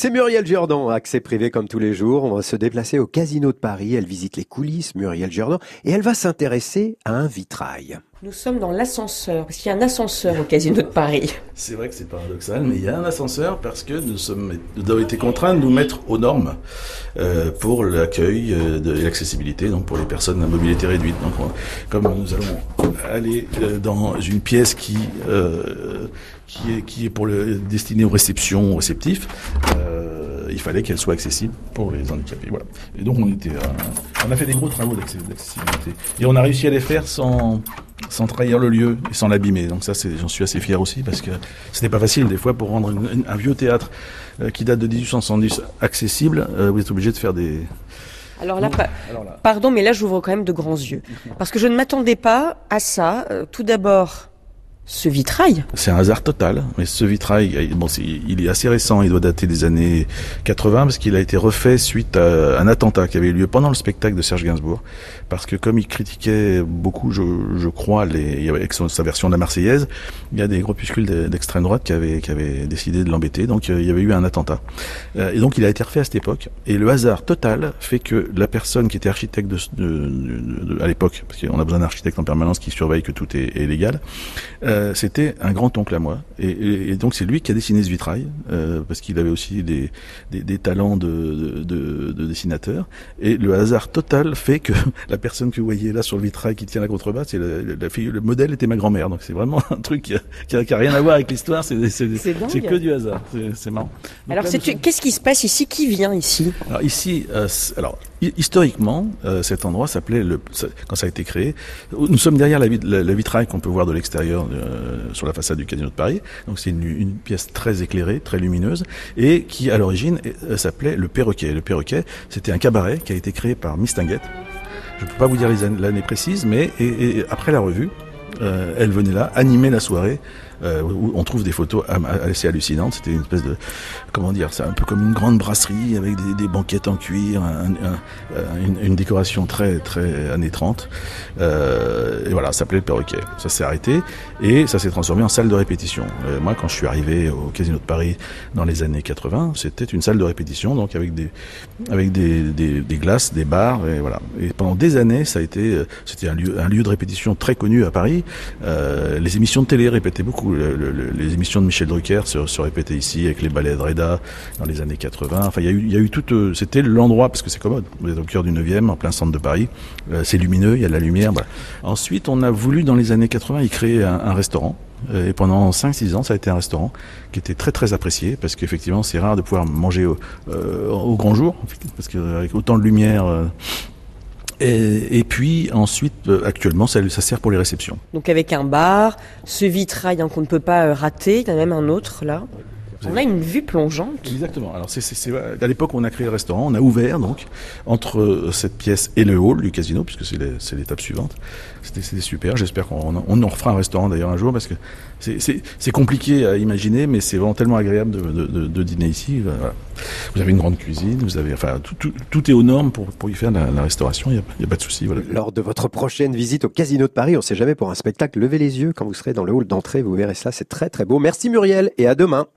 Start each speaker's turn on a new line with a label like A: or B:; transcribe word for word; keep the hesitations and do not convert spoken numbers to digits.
A: C'est Muriel Jourdan, accès privé comme tous les jours. On va se déplacer au Casino de Paris. Elle visite les coulisses, Muriel Jourdan, et elle va s'intéresser à un vitrail.
B: Nous sommes dans l'ascenseur, parce qu'il y a un ascenseur au Casino de Paris.
C: C'est vrai que c'est paradoxal, mais il y a un ascenseur parce que nous sommes, nous avons été contraints de nous mettre aux normes euh, pour l'accueil euh, de, et l'accessibilité, donc pour les personnes à mobilité réduite. Donc, on, comme nous allons aller euh, dans une pièce qui euh, qui est qui est pour le destinée aux réceptions, aux réceptifs. Euh, il fallait qu'elle soit accessible pour les handicapés. Voilà. Et donc on était, euh, on a fait des gros travaux d'accessibilité et on a réussi à les faire sans sans trahir le lieu et sans l'abîmer. Donc ça, c'est, j'en suis assez fier aussi parce que ce n'est pas facile des fois pour rendre une, une, un vieux théâtre euh, qui date de dix-huit cent soixante-dix accessible. Euh, vous êtes obligé de faire des.
B: Alors là, pa- Alors là, pardon, mais là, j'ouvre quand même de grands yeux parce que je ne m'attendais pas à ça. Euh, tout d'abord. Ce vitrail.
C: C'est un hasard total, mais ce vitrail, bon, c'est, il est assez récent, il doit dater des années quatre-vingts, parce qu'il a été refait suite à un attentat qui avait eu lieu pendant le spectacle de Serge Gainsbourg, parce que comme il critiquait beaucoup, je, je crois, les, avec son, sa version de la Marseillaise, il y a des groupuscules d'extrême droite qui avaient, qui avaient décidé de l'embêter, donc euh, il y avait eu un attentat. Euh, et donc il a été refait à cette époque, et le hasard total fait que la personne qui était architecte de, de, de, de, à l'époque, parce qu'on a besoin d'un architecte en permanence qui surveille que tout est, est légal, euh, Euh, c'était un grand-oncle à moi, et, et, et donc c'est lui qui a dessiné ce vitrail, euh, parce qu'il avait aussi des, des, des talents de, de, de, de dessinateur, et le hasard total fait que la personne que vous voyez là sur le vitrail qui tient la contrebasse, c'est la, la fille, le modèle était ma grand-mère, donc c'est vraiment un truc qui a, qui a, qui a rien à voir avec l'histoire, c'est, c'est, c'est, c'est que du hasard, c'est, c'est marrant. Donc
B: alors
C: là,
B: c'est,
C: sommes...
B: qu'est-ce qui se passe ici? Qui vient ici?
C: Alors ici, euh, alors historiquement, euh, cet endroit s'appelait, le, ça, quand ça a été créé, nous sommes derrière la, la, la vitrail qu'on peut voir de l'extérieur euh, sur la façade du Casino de Paris. Donc c'est une, une pièce très éclairée, très lumineuse, et qui à l'origine euh, s'appelait le Perroquet. Le Perroquet, c'était un cabaret qui a été créé par Mistinguett. Je ne peux pas vous dire les années, l'année précise, mais et, et après la revue, euh, elle venait là animer la soirée. Euh, où on trouve des photos assez hallucinantes. C'était une espèce de, comment dire, c'est un peu comme une grande brasserie avec des, des banquettes en cuir, un, un, une, une décoration très très années trente. Euh, et voilà, ça s'appelait le Perroquet. Ça s'est arrêté et ça s'est transformé en salle de répétition. Euh, moi, quand je suis arrivé au Casino de Paris dans les années quatre-vingts, c'était une salle de répétition, donc avec des avec des, des, des glaces, des bars, et voilà. Et pendant des années, ça a été, c'était un lieu un lieu de répétition très connu à Paris. Euh, les émissions de télé répétaient beaucoup. Le, le, les émissions de Michel Drucker se, se répétaient ici avec les ballets de Reda dans les années quatre-vingts. Enfin, il y a eu, il y a eu tout. Euh, c'était l'endroit parce que c'est commode. Vous êtes au cœur du neuvième, en plein centre de Paris. Euh, c'est lumineux, il y a de la lumière. Voilà. Ensuite, on a voulu dans les années quatre-vingts y créer un, un restaurant. Euh, et pendant cinq six ans, ça a été un restaurant qui était très très apprécié parce qu'effectivement, c'est rare de pouvoir manger au, euh, au grand jour parce qu'avec autant de lumière. Euh, Et, et puis ensuite, euh, actuellement, ça, ça sert pour les réceptions.
B: Donc avec un bar, ce vitrail hein, qu'on ne peut pas euh, rater, il y en a même un autre là. On a une vue plongeante.
C: Exactement. Alors c'est, c'est, c'est à l'époque où on a créé le restaurant, on a ouvert donc entre cette pièce et le hall du casino, puisque c'est, les, c'est l'étape suivante. C'était, c'était super. J'espère qu'on on en refera un restaurant d'ailleurs un jour, parce que c'est, c'est, c'est compliqué à imaginer, mais c'est vraiment tellement agréable de, de, de, de dîner ici. Voilà. Vous avez une grande cuisine, vous avez, enfin, tout, tout, tout est aux normes pour, pour y faire la, la restauration. Il n'y a, il y a pas de souci. Voilà.
A: Lors de votre prochaine visite au Casino de Paris, on ne sait jamais, pour un spectacle, levez les yeux quand vous serez dans le hall d'entrée, vous verrez ça, c'est très très beau. Merci Muriel et à demain.